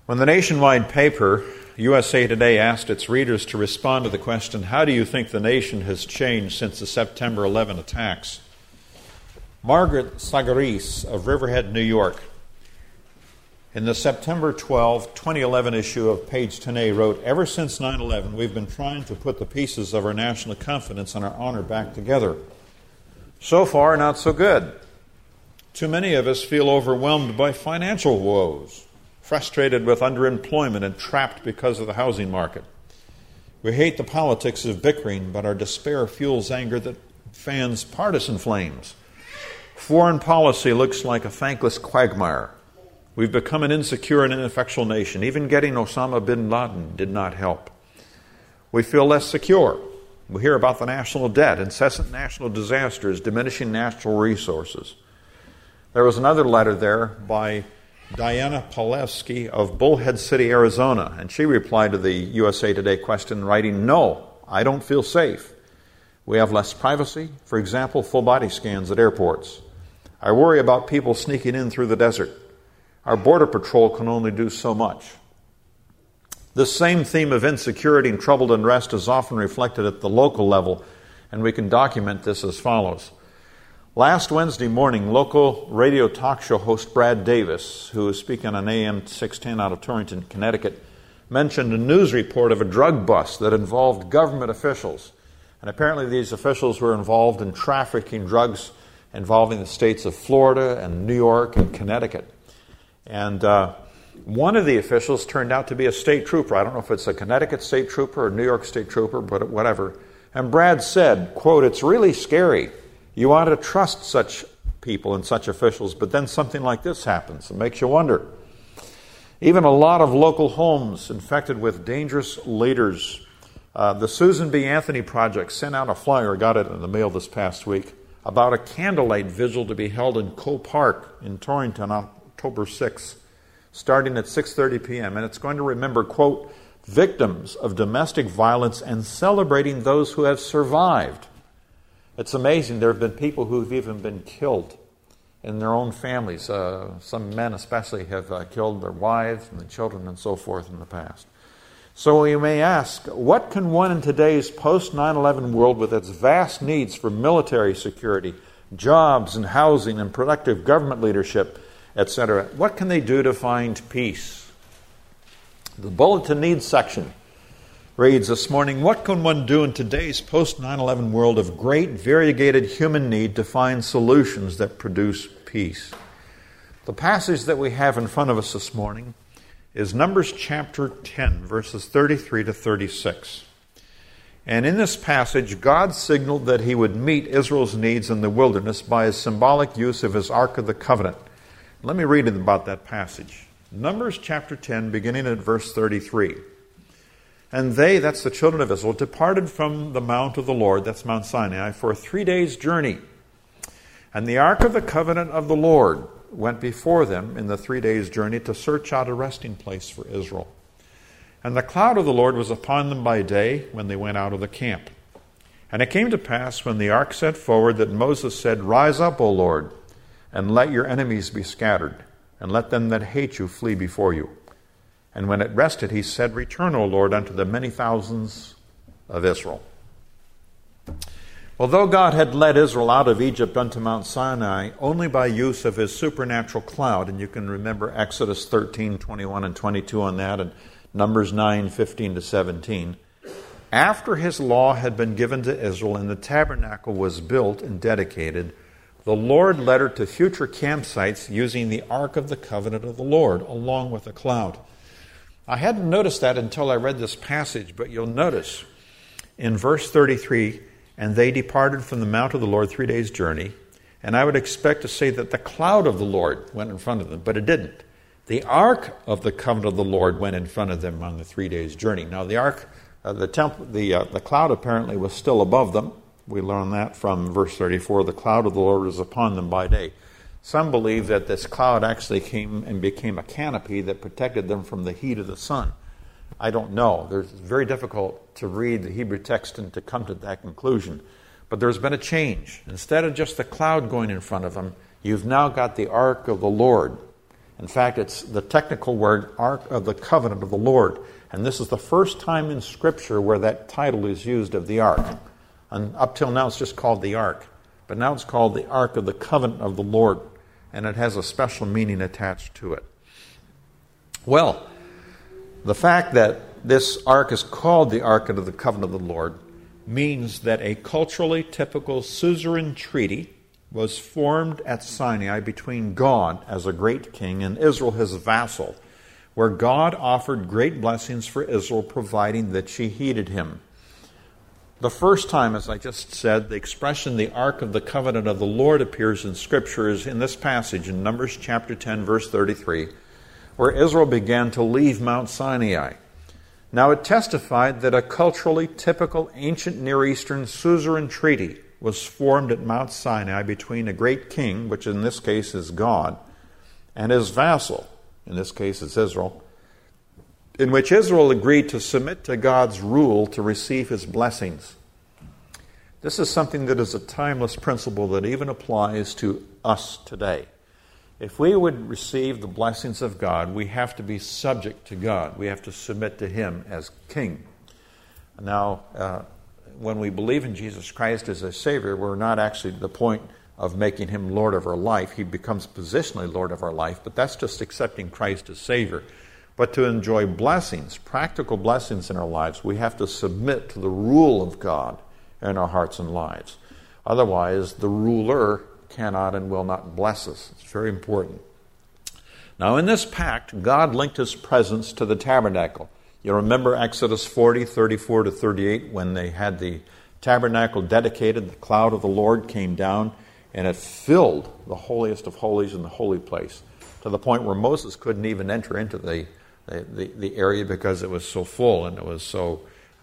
When the nationwide paper, USA Today, asked its readers to respond to the question, how do you think the nation has changed since the September 11 attacks? Margaret Sagaris of Riverhead, New York, in the September 12, 2011 issue of Page 10A wrote, ever since 9/11, we've been trying to put the pieces of our national confidence and our honor back together. So far, not so good. Too many of us feel overwhelmed by financial woes, frustrated with underemployment and trapped because of the housing market. We hate the politics of bickering, but our despair fuels anger that fans partisan flames. Foreign policy looks like a thankless quagmire. We've become an insecure and ineffectual nation. Even getting Osama bin Laden did not help. We feel less secure. We hear about the national debt, incessant national disasters, diminishing natural resources. There was another letter there by Diana Palevsky of Bullhead City, Arizona, and she replied to the USA Today question writing, no, I don't feel safe. We have less privacy, for example, full body scans at airports. I worry about people sneaking in through the desert. Our border patrol can only do so much. This same theme of insecurity and troubled unrest is often reflected at the local level, and we can document this as follows. Last Wednesday morning, local radio talk show host Brad Davis, who was speaking on AM 610 out of Torrington, Connecticut, mentioned a news report of a drug bust that involved government officials. And apparently these officials were involved in trafficking drugs involving the states of Florida and New York and Connecticut. And one of the officials turned out to be a state trooper. I don't know if it's a Connecticut state trooper or New York state trooper, but whatever. And Brad said, quote, it's really scary. You ought to trust such people and such officials, but then something like this happens. It makes you wonder. Even a lot of local homes infected with dangerous leaders. The Susan B. Anthony Project sent out a flyer, got it in the mail this past week, about a candlelight vigil to be held in Coe Park in Torrington on October 6th, starting at 6:30 p.m. And it's going to remember, quote, victims of domestic violence and celebrating those who have survived. It's amazing. There have been people who've even been killed in their own families. Some men especially have killed their wives and the children and so forth in the past. So you may ask, what can one in today's post-9/11 world with its vast needs for military security, jobs and housing and productive government leadership, etc., what can they do to find peace? The Bulletin Needs section reads this morning, what can one do in today's post-9/11 world of great variegated human need to find solutions that produce peace? The passage that we have in front of us this morning is Numbers chapter 10, verses 33 to 36. And in this passage, God signaled that he would meet Israel's needs in the wilderness by his symbolic use of his Ark of the Covenant. Let me read about that passage. Numbers chapter 10, beginning at verse 33. And they, that's the children of Israel, departed from the mount of the Lord, that's Mount Sinai, for a 3 days' journey. And the Ark of the Covenant of the Lord went before them in the 3 days' journey to search out a resting place for Israel. And the cloud of the Lord was upon them by day when they went out of the camp. And it came to pass when the ark set forward that Moses said, rise up, O Lord, and let your enemies be scattered, and let them that hate you flee before you. And when it rested, he said, return, O Lord, unto the many thousands of Israel. Although God had led Israel out of Egypt unto Mount Sinai only by use of his supernatural cloud, and you can remember Exodus 13, 21 and 22 on that, and Numbers 9, 15 to 17, after his law had been given to Israel and the tabernacle was built and dedicated, the Lord led her to future campsites using the Ark of the Covenant of the Lord, along with a cloud. I hadn't noticed that until I read this passage, but you'll notice in verse 33, and they departed from the mount of the Lord 3 days' journey, and I would expect to say that the cloud of the Lord went in front of them, but it didn't. The Ark of the Covenant of the Lord went in front of them on the 3 days' journey. Now the Ark, the cloud apparently was still above them. We learn that from verse 34, the cloud of the Lord was upon them by day. Some believe that this cloud actually came and became a canopy that protected them from the heat of the sun. I don't know. It's very difficult to read the Hebrew text and to come to that conclusion. But there's been a change. Instead of just the cloud going in front of them, you've now got the Ark of the Lord. In fact, it's the technical word, Ark of the Covenant of the Lord. And this is the first time in Scripture where that title is used of the Ark. And up till now it's just called the Ark. But now it's called the Ark of the Covenant of the Lord. And it has a special meaning attached to it. Well, the fact that this ark is called the Ark of the Covenant of the Lord means that a culturally typical suzerain treaty was formed at Sinai between God as a great king and Israel, his vassal, where God offered great blessings for Israel, providing that she heeded him. The first time, as I just said, the expression the Ark of the Covenant of the Lord appears in Scripture is in this passage in Numbers chapter 10, verse 33, where Israel began to leave Mount Sinai. Now it testified that a culturally typical ancient Near Eastern suzerain treaty was formed at Mount Sinai between a great king, which in this case is God, and his vassal, in this case is Israel, in which Israel agreed to submit to God's rule to receive his blessings. This is something that is a timeless principle that even applies to us today. If we would receive the blessings of God, we have to be subject to God. We have to submit to him as king. Now, when we believe in Jesus Christ as a Savior, we're not actually at the point of making him Lord of our life. He becomes positionally Lord of our life, but that's just accepting Christ as Savior. But to enjoy blessings, practical blessings in our lives, we have to submit to the rule of God in our hearts and lives. Otherwise, the ruler cannot and will not bless us. It's very important. Now, in this pact, God linked his presence to the tabernacle. You remember Exodus 40, 34 to 38, when they had the tabernacle dedicated, the cloud of the Lord came down, and it filled the holiest of holies in the holy place, to the point where Moses couldn't even enter into the area because it was so full and it was so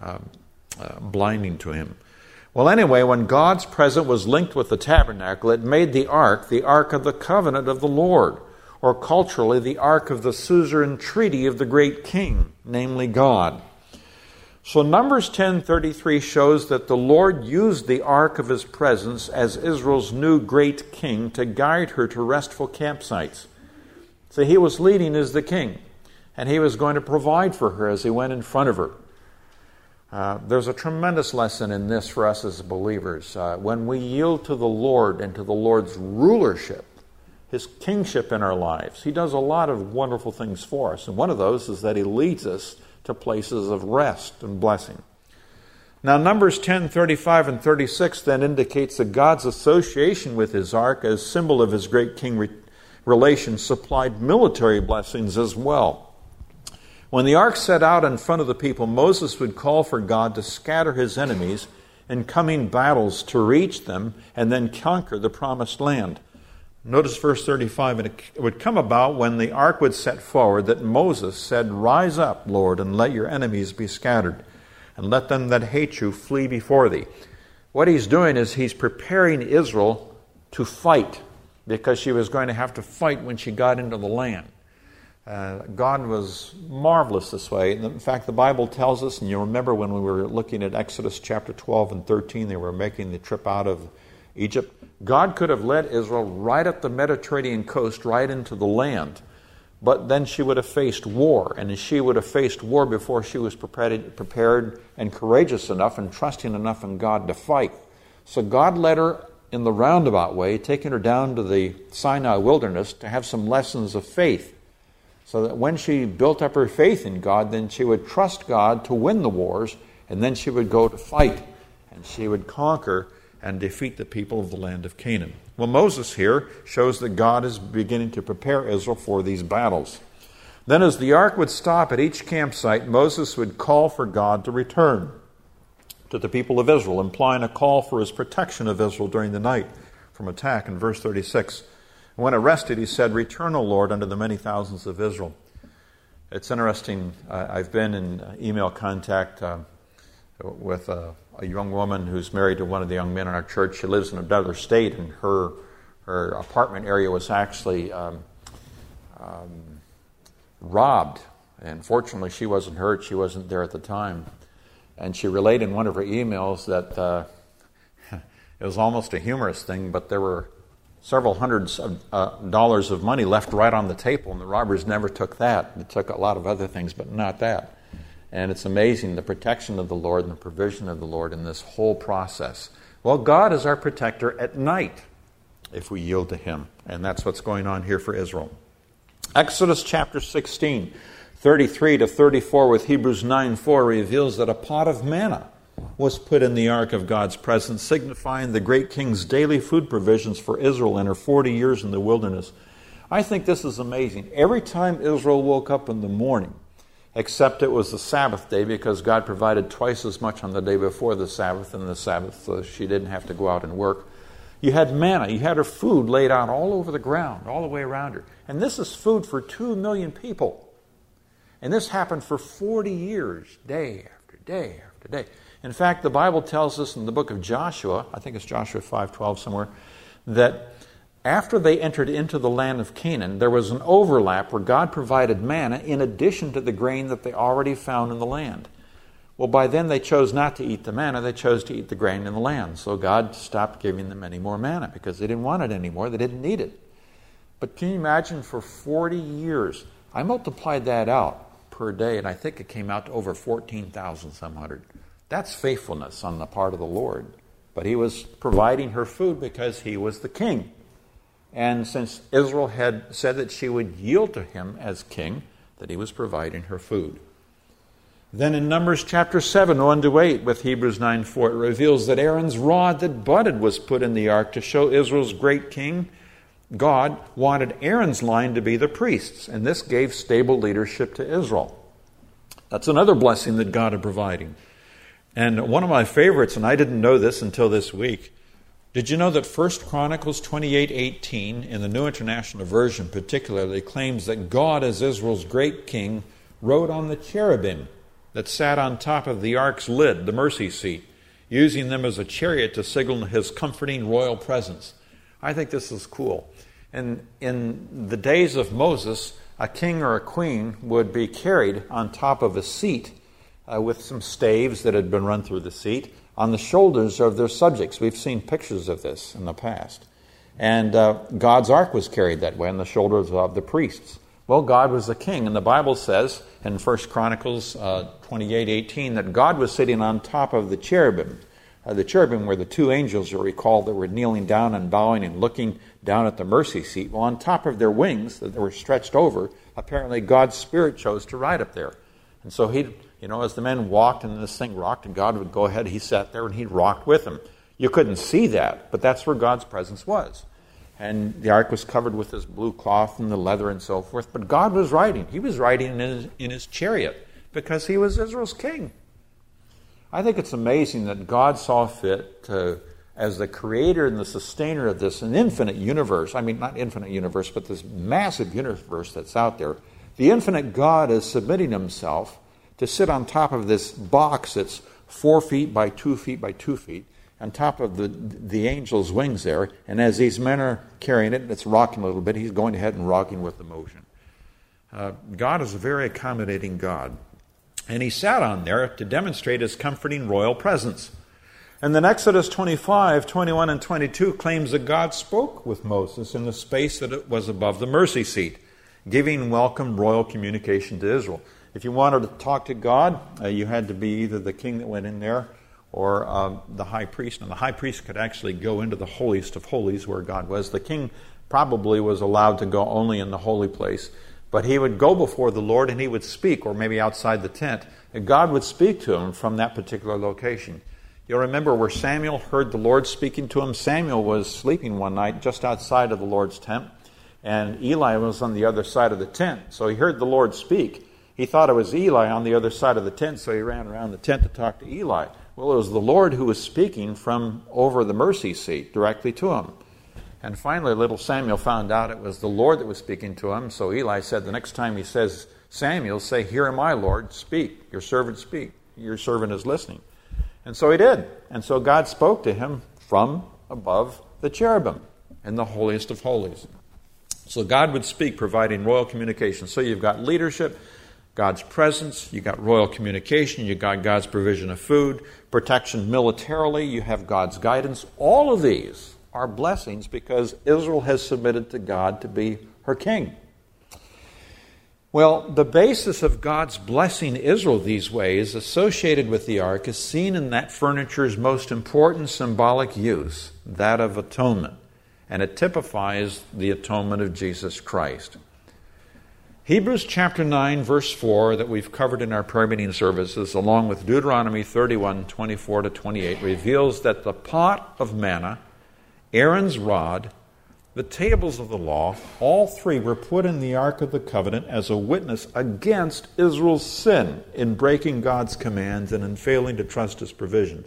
blinding to him. Well, anyway, when God's presence was linked with the tabernacle, it made the Ark of the Covenant of the Lord, or culturally, the Ark of the suzerain treaty of the great king, namely God. So Numbers 10:33 shows that the Lord used the Ark of his presence as Israel's new great king to guide her to restful campsites. So he was leading as the king, and he was going to provide for her as he went in front of her. There's a tremendous lesson in this for us as believers. When we yield to the Lord and to the Lord's rulership, his kingship in our lives, he does a lot of wonderful things for us. And one of those is that he leads us to places of rest and blessing. Now, Numbers 10:35 and 36 then indicates that God's association with his ark as symbol of his great king relations supplied military blessings as well. When the ark set out in front of the people, Moses would call for God to scatter his enemies in coming battles to reach them and then conquer the promised land. Notice verse 35, and it would come about when the ark would set forward that Moses said, "Rise up, Lord, and let your enemies be scattered, and let them that hate you flee before thee." What he's doing is he's preparing Israel to fight, because she was going to have to fight when she got into the land. God was marvelous this way. In fact, the Bible tells us, and you remember when we were looking at Exodus chapter 12 and 13, they were making the trip out of Egypt. God could have led Israel right up the Mediterranean coast, right into the land, but then she would have faced war, and she would have faced war before she was prepared and courageous enough and trusting enough in God to fight. So God led her in the roundabout way, taking her down to the Sinai wilderness to have some lessons of faith, so that when she built up her faith in God, then she would trust God to win the wars, and then she would go to fight, and she would conquer and defeat the people of the land of Canaan. Well, Moses here shows that God is beginning to prepare Israel for these battles. Then as the ark would stop at each campsite, Moses would call for God to return to the people of Israel, implying a call for his protection of Israel during the night from attack in verse 36. When arrested, he said, "Return, O Lord, unto the many thousands of Israel." It's interesting. I've been in email contact with a young woman who's married to one of the young men in our church. She lives in another state, and her apartment area was actually robbed. And fortunately, she wasn't hurt. She wasn't there at the time. And she relayed in one of her emails that it was almost a humorous thing, but there were several hundreds of dollars of money left right on the table, and the robbers never took that. They took a lot of other things, but not that. And it's amazing the protection of the Lord and the provision of the Lord in this whole process. Well, God is our protector at night if we yield to Him. And that's what's going on here for Israel. Exodus chapter 16, 33 to 34 with Hebrews 9:4 reveals that a pot of manna was put in the ark of God's presence, signifying the great king's daily food provisions for Israel in her 40 years in the wilderness. I think this is amazing. Every time Israel woke up in the morning, except it was the Sabbath day, because God provided twice as much on the day before the Sabbath and the Sabbath, so she didn't have to go out and work. You had manna. You had her food laid out all over the ground, all the way around her. And this is food for 2 million people. And this happened for 40 years, day after day after day. In fact, the Bible tells us in the book of Joshua, I think it's Joshua 5:12 somewhere, that after they entered into the land of Canaan, there was an overlap where God provided manna in addition to the grain that they already found in the land. Well, by then they chose not to eat the manna, they chose to eat the grain in the land. So God stopped giving them any more manna because they didn't want it anymore, they didn't need it. But can you imagine for 40 years? I multiplied that out per day, and I think it came out to over 14,000 some hundred. That's faithfulness on the part of the Lord. But He was providing her food because He was the king. And since Israel had said that she would yield to Him as king, that He was providing her food. Then in Numbers chapter 7, 1-8, with Hebrews 9:4, it reveals that Aaron's rod that budded was put in the ark to show Israel's great king. God wanted Aaron's line to be the priests, and this gave stable leadership to Israel. That's another blessing that God is providing. And one of my favorites, and I didn't know this until this week, did you know that 1 Chronicles 28:18 in the New International Version particularly claims that God as Israel's great king rode on the cherubim that sat on top of the ark's lid, the mercy seat, using them as a chariot to signal His comforting royal presence. I think this is cool. And in the days of Moses, a king or a queen would be carried on top of a seat with some staves that had been run through the seat on the shoulders of their subjects. We've seen pictures of this in the past. And God's ark was carried that way on the shoulders of the priests. Well, God was the king, and the Bible says in 1 Chronicles 28:18 that God was sitting on top of the cherubim. The cherubim were the two angels, you'll recall, that were kneeling down and bowing and looking down at the mercy seat. Well, on top of their wings that they were stretched over, apparently God's Spirit chose to ride up there. And so He, as the men walked and this thing rocked, and God would go ahead, He sat there and He rocked with them. You couldn't see that, but that's where God's presence was. And the ark was covered with this blue cloth and the leather and so forth. But God was riding. He was riding in his chariot because He was Israel's king. I think it's amazing that God saw fit to, as the creator and the sustainer of this an infinite universe, I mean not infinite universe, but this massive universe that's out there, the infinite God is submitting Himself to sit on top of this box that's 4 feet by 2 feet by 2 feet, on top of the angel's wings there, and as these men are carrying it, it's rocking a little bit, He's going ahead and rocking with the motion. God is a very accommodating God. And He sat on there to demonstrate His comforting royal presence. And then Exodus 25, 21, and 22 claims that God spoke with Moses in the space that it was above the mercy seat, giving welcome royal communication to Israel. If you wanted to talk to God, you had to be either the king that went in there or the high priest. And the high priest could actually go into the holiest of holies where God was. The king probably was allowed to go only in the holy place. But he would go before the Lord and he would speak, or maybe outside the tent, and God would speak to him from that particular location. You'll remember where Samuel heard the Lord speaking to him. Samuel was sleeping one night just outside of the Lord's tent, and Eli was on the other side of the tent. So he heard the Lord speak. He thought it was Eli on the other side of the tent, so he ran around the tent to talk to Eli. Well, it was the Lord who was speaking from over the mercy seat directly to him. And finally, little Samuel found out it was the Lord that was speaking to him. So Eli said, the next time he says Samuel, say, "Here am I, Lord, speak. Your servant speak. Your servant is listening." And so he did. And so God spoke to him from above the cherubim in the holiest of holies. So God would speak, providing royal communication. So you've got leadership, God's presence, you've got royal communication, you've got God's provision of food, protection militarily, you have God's guidance. All of these are blessings because Israel has submitted to God to be her king. Well, the basis of God's blessing Israel these ways associated with the ark is seen in that furniture's most important symbolic use, that of atonement. And it typifies the atonement of Jesus Christ. Hebrews chapter 9, verse 4, that we've covered in our prayer meeting services, along with Deuteronomy 31, 24 to 28, reveals that the pot of manna, Aaron's rod, the tables of the law, all three were put in the Ark of the Covenant as a witness against Israel's sin in breaking God's commands and in failing to trust His provisions.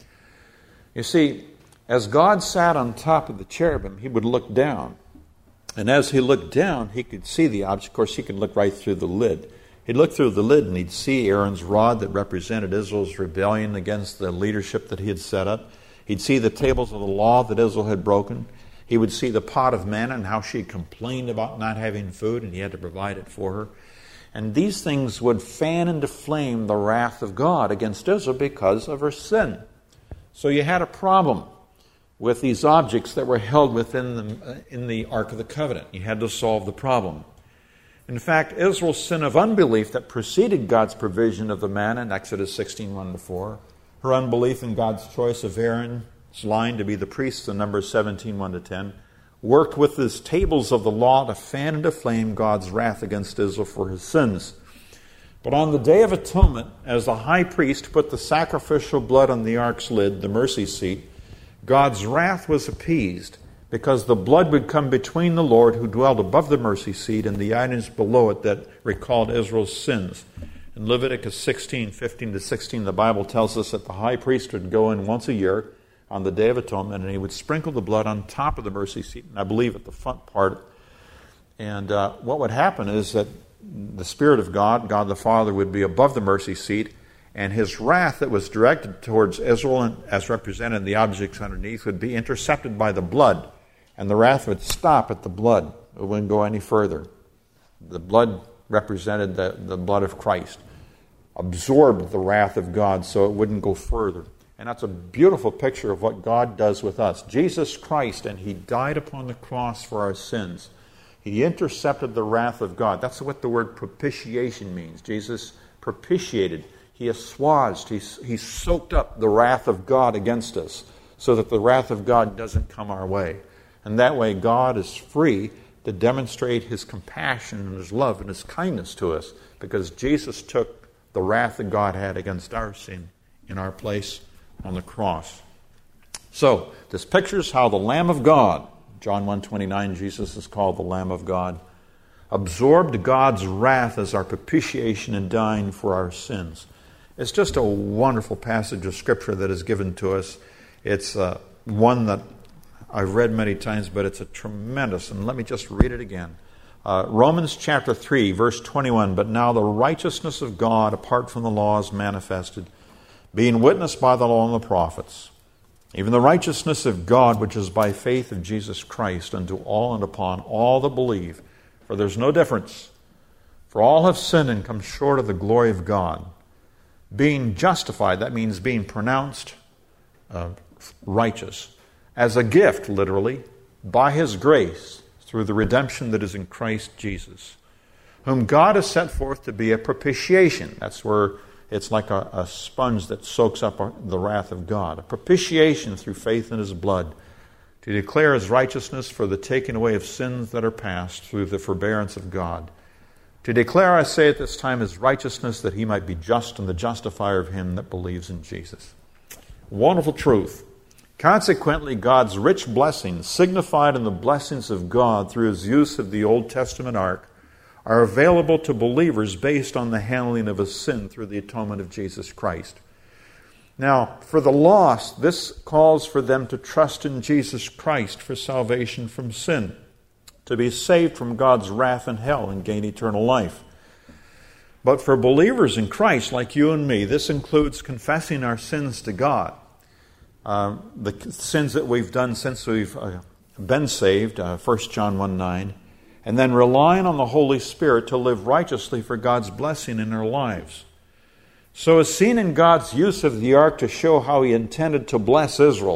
You see, as God sat on top of the cherubim, He would look down. And as He looked down, He could see the object. Of course, He could look right through the lid. He'd look through the lid and He'd see Aaron's rod that represented Israel's rebellion against the leadership that He had set up. He'd see the tables of the law that Israel had broken. He would see the pot of manna and how she complained about not having food, and He had to provide it for her. And these things would fan into flame the wrath of God against Israel because of her sin. So you had a problem with these objects that were held within in the Ark of the Covenant. You had to solve the problem. In fact, Israel's sin of unbelief that preceded God's provision of the manna in Exodus 16, 1-4, her unbelief in God's choice of Aaron's line to be the priest in Numbers 17, 1-10, worked with His tables of the law to fan into flame God's wrath against Israel for his sins. But on the Day of Atonement, as the high priest put the sacrificial blood on the ark's lid, the mercy seat, God's wrath was appeased because the blood would come between the Lord who dwelled above the mercy seat and the items below it that recalled Israel's sins. In Leviticus 16, 15-16, the Bible tells us that the high priest would go in once a year on the Day of Atonement, and he would sprinkle the blood on top of the mercy seat, and I believe at the front part. And what would happen is that the Spirit of God, God the Father, would be above the mercy seat, and His wrath that was directed towards Israel, and as represented in the objects underneath, would be intercepted by the blood, and the wrath would stop at the blood. It wouldn't go any further. The blood represented the blood of Christ, absorbed the wrath of God so it wouldn't go further. And that's a beautiful picture of what God does with us. Jesus Christ, and He died upon the cross for our sins. He intercepted the wrath of God. That's what the word propitiation means. Jesus propitiated. He assuaged. He soaked up the wrath of God against us so that the wrath of God doesn't come our way. And that way God is free to demonstrate His compassion and His love and His kindness to us because Jesus took the wrath that God had against our sin in our place on the cross. So, this pictures how the Lamb of God, John 1:29, Jesus is called the Lamb of God, absorbed God's wrath as our propitiation in dying for our sins. It's just a wonderful passage of Scripture that is given to us. It's one that I've read many times, but it's a tremendous, and let me just read it again. Romans chapter 3, verse 21, "But now the righteousness of God apart from the law is manifested, being witnessed by the law and the prophets, even the righteousness of God which is by faith of Jesus Christ unto all and upon all that believe. For there's no difference. For all have sinned and come short of the glory of God. Being justified," that means being pronounced righteous, "as a gift," literally, "by His grace through the redemption that is in Christ Jesus, whom God has set forth to be a propitiation." That's where it's like a sponge that soaks up the wrath of God. A propitiation through faith in His blood, to declare His righteousness for the taking away of sins that are past through the forbearance of God. To declare, I say at this time, His righteousness, that He might be just and the justifier of him that believes in Jesus. Wonderful truth. Consequently, God's rich blessings, signified in the blessings of God through His use of the Old Testament ark, are available to believers based on the handling of a sin through the atonement of Jesus Christ. Now, for the lost, this calls for them to trust in Jesus Christ for salvation from sin, to be saved from God's wrath and hell and gain eternal life. But for believers in Christ, like you and me, this includes confessing our sins to God. The sins that we've done since we've been saved, 1 John 1:9, and then relying on the Holy Spirit to live righteously for God's blessing in our lives. So as seen in God's use of the ark to show how He intended to bless Israel,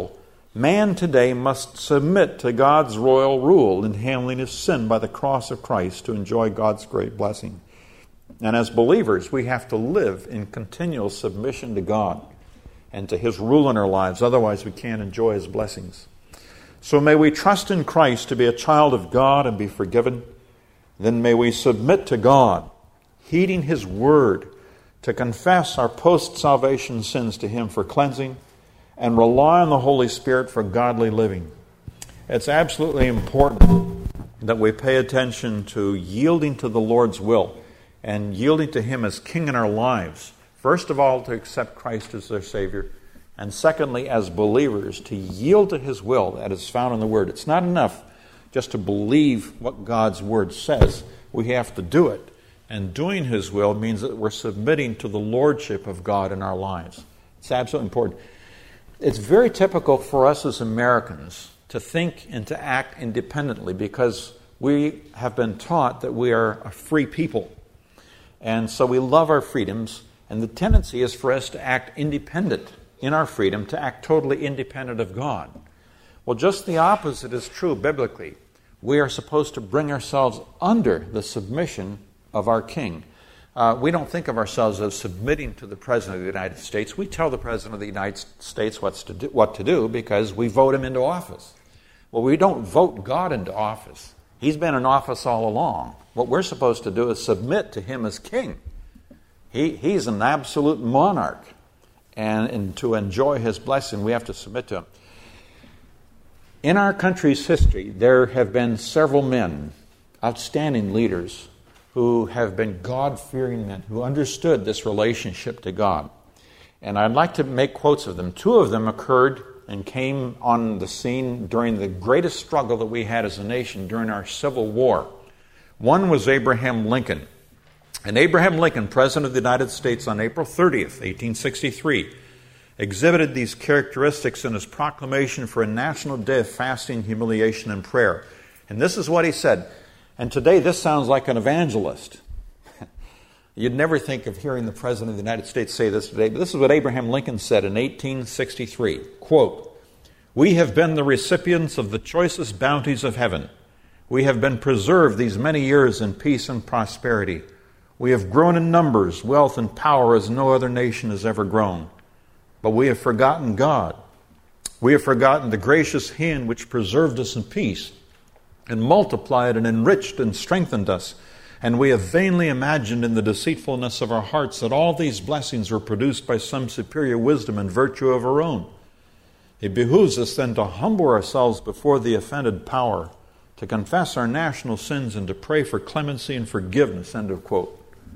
Man today must submit to God's royal rule in handling his sin by the cross of Christ to enjoy God's great blessing. And as believers, we have to live in continual submission to God and to his rule in our lives. Otherwise, we can't enjoy his blessings. So may we trust in Christ to be a child of God and be forgiven. Then may we submit to God, heeding his word, to confess our post-salvation sins to him for cleansing, and rely on the Holy Spirit for godly living. It's absolutely important that we pay attention to yielding to the Lord's will and yielding to him as King in our lives. First of all, to accept Christ as their Savior, and secondly, as believers, to yield to his will that is found in the Word. It's not enough just to believe what God's Word says. We have to do it. And doing his will means that we're submitting to the lordship of God in our lives. It's absolutely important. It's very typical for us as Americans to think and to act independently because we have been taught that we are a free people. And so we love our freedoms, and the tendency is for us to act independent in our freedom, to act totally independent of God. Well, just the opposite is true biblically. We are supposed to bring ourselves under the submission of our King. We don't think of ourselves as submitting to the President of the United States. We tell the President of the United States what to do because we vote him into office. Well, we don't vote God into office. He's been in office all along. What we're supposed to do is submit to him as King. He's an absolute monarch. And to enjoy his blessing, we have to submit to him. In our country's history, there have been several men, outstanding leaders, who have been God-fearing men, who understood this relationship to God. And I'd like to make quotes of them. Two of them occurred and came on the scene during the greatest struggle that we had as a nation during our Civil War. One was Abraham Lincoln. And Abraham Lincoln, President of the United States on April 30th, 1863, exhibited these characteristics in his proclamation for a national day of fasting, humiliation, and prayer. And this is what he said. And today this sounds like an evangelist. You'd never think of hearing the President of the United States say this today, but this is what Abraham Lincoln said in 1863. Quote, "We have been the recipients of the choicest bounties of heaven. We have been preserved these many years in peace and prosperity. We have grown in numbers, wealth, and power as no other nation has ever grown. But we have forgotten God. We have forgotten the gracious hand which preserved us in peace and multiplied and enriched and strengthened us. And we have vainly imagined in the deceitfulness of our hearts that all these blessings were produced by some superior wisdom and virtue of our own. It behooves us then to humble ourselves before the offended power, to confess our national sins and to pray for clemency and forgiveness." End of quote.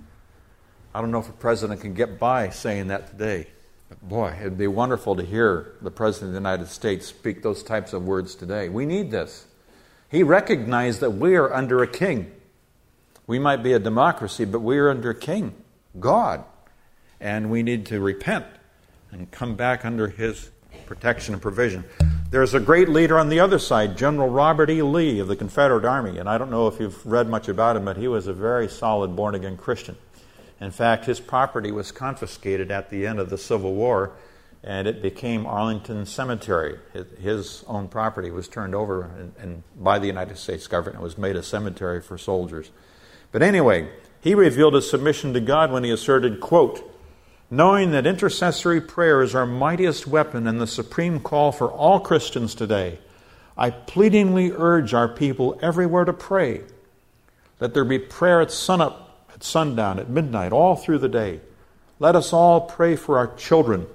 I don't know if a president can get by saying that today. But boy, it'd be wonderful to hear the President of the United States speak those types of words today. We need this. He recognized that we are under a king. We might be a democracy, but we are under a king, God. And we need to repent and come back under his protection and provision. There's a great leader on the other side, General Robert E. Lee of the Confederate Army. And I don't know if you've read much about him, but he was a very solid born-again Christian. In fact, his property was confiscated at the end of the Civil War, and it became Arlington Cemetery. His own property was turned over and by the United States government. It was made a cemetery for soldiers. But anyway, he revealed his submission to God when he asserted, quote, "Knowing that intercessory prayer is our mightiest weapon and the supreme call for all Christians today, I pleadingly urge our people everywhere to pray. Let there be prayer at sunup, at sundown, at midnight, all through the day. Let us all pray for our children,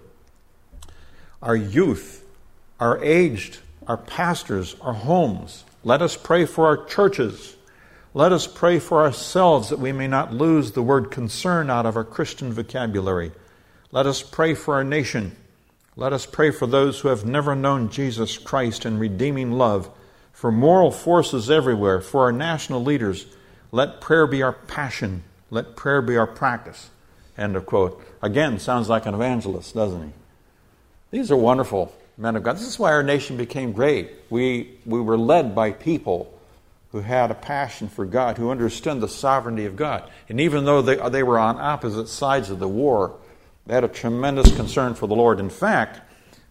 our youth, our aged, our pastors, our homes. Let us pray for our churches. Let us pray for ourselves that we may not lose the word concern out of our Christian vocabulary. Let us pray for our nation. Let us pray for those who have never known Jesus Christ in redeeming love, for moral forces everywhere, for our national leaders. Let prayer be our passion. Let prayer be our practice." End of quote. Again, sounds like an evangelist, doesn't he? These are wonderful men of God. This is why our nation became great. We were led by people who had a passion for God, who understood the sovereignty of God. And even though they were on opposite sides of the war, they had a tremendous concern for the Lord. In fact,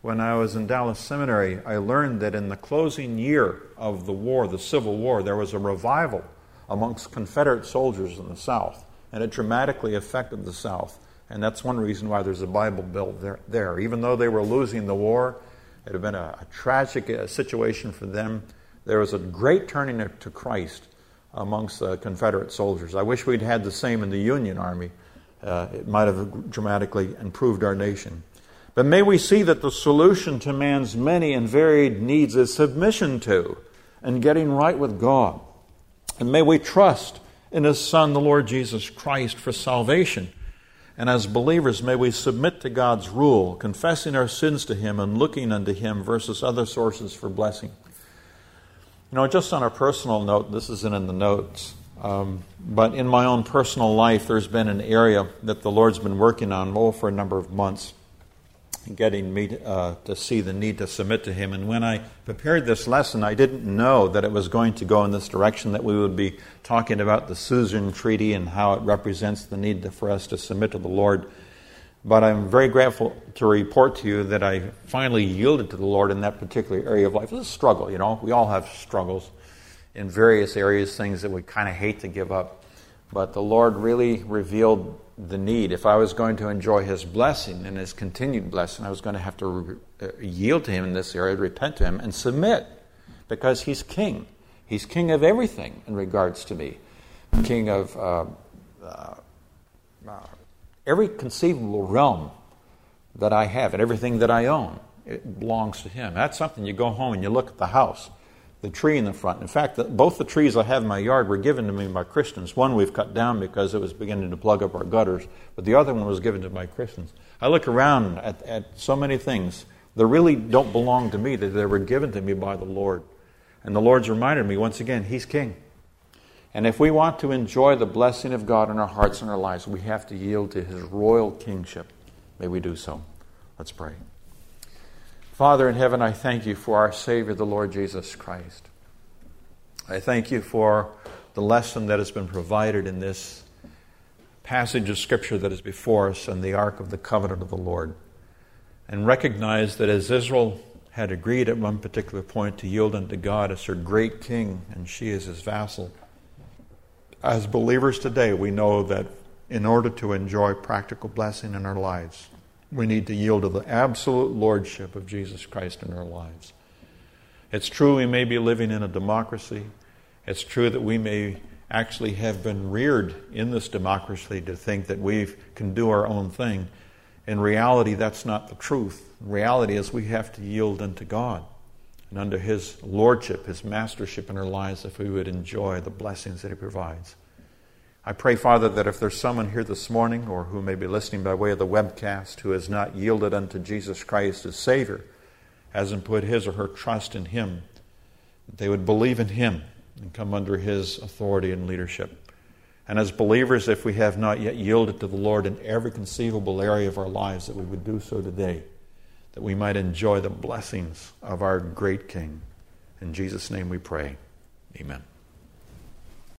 when I was in Dallas Seminary, I learned that in the closing year of the war, the Civil War, there was a revival amongst Confederate soldiers in the South, and it dramatically affected the South. And that's one reason why there's a Bible Belt there. Even though they were losing the war, it had been a tragic situation for them, there was a great turning to Christ amongst the Confederate soldiers. I wish we'd had the same in the Union Army. It might have dramatically improved our nation. But may we see that the solution to man's many and varied needs is submission to and getting right with God. And may we trust in His Son, the Lord Jesus Christ, for salvation. And as believers, may we submit to God's rule, confessing our sins to Him and looking unto Him versus other sources for blessing. Just on a personal note, this isn't in the notes, but in my own personal life, there's been an area that the Lord's been working on for a number of months, getting me to see the need to submit to Him. And when I prepared this lesson, I didn't know that it was going to go in this direction, that we would be talking about the Suzerain Treaty and how it represents the need for us to submit to the Lord. But I'm very grateful to report to you that I finally yielded to the Lord in that particular area of life. It's a struggle, We all have struggles in various areas, things that we kind of hate to give up. But the Lord really revealed the need. If I was going to enjoy His blessing and His continued blessing, I was going to have to yield to Him in this area, repent to Him, and submit, because He's King. He's King of everything in regards to me. King of every conceivable realm that I have and everything that I own, it belongs to Him. That's something you go home and you look at the house, the tree in the front. In fact, both the trees I have in my yard were given to me by Christians. One we've cut down because it was beginning to plug up our gutters, but the other one was given to my Christians. I look around at so many things that really don't belong to me, that they were given to me by the Lord. And the Lord's reminded me once again, He's King. And if we want to enjoy the blessing of God in our hearts and our lives, we have to yield to His royal kingship. May we do so. Let's pray. Father in heaven, I thank You for our Savior, the Lord Jesus Christ. I thank You for the lesson that has been provided in this passage of Scripture that is before us and the Ark of the Covenant of the Lord. And recognize that as Israel had agreed at one particular point to yield unto God as her great king, and she is His vassal, as believers today, we know that in order to enjoy practical blessing in our lives, we need to yield to the absolute lordship of Jesus Christ in our lives. It's true we may be living in a democracy. It's true that we may actually have been reared in this democracy to think that we can do our own thing. In reality, that's not the truth. The reality is we have to yield unto God and under His lordship, His mastership in our lives, if we would enjoy the blessings that He provides. I pray, Father, that if there's someone here this morning or who may be listening by way of the webcast who has not yielded unto Jesus Christ as Savior, hasn't put his or her trust in Him, that they would believe in Him and come under His authority and leadership. And as believers, if we have not yet yielded to the Lord in every conceivable area of our lives, that we would do so today, that we might enjoy the blessings of our great King. In Jesus' name we pray. Amen.